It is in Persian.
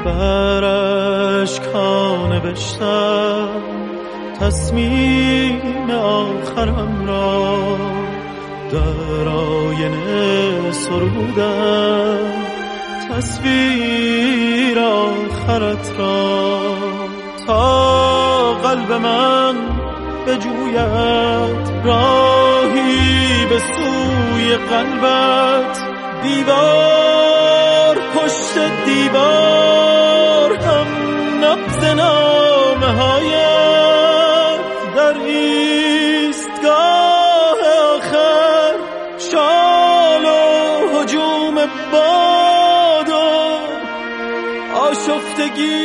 بر اشکان نوشتم تصمیم آخرم را، در آینه سرودم تصویر آخرت را، تا قلب من بجوید راهی به سوی قلبت، دیوار پشت دیوار هم نبض نامه هایت، در ایستگاه آخر شال و هجوم باد و آشفتگی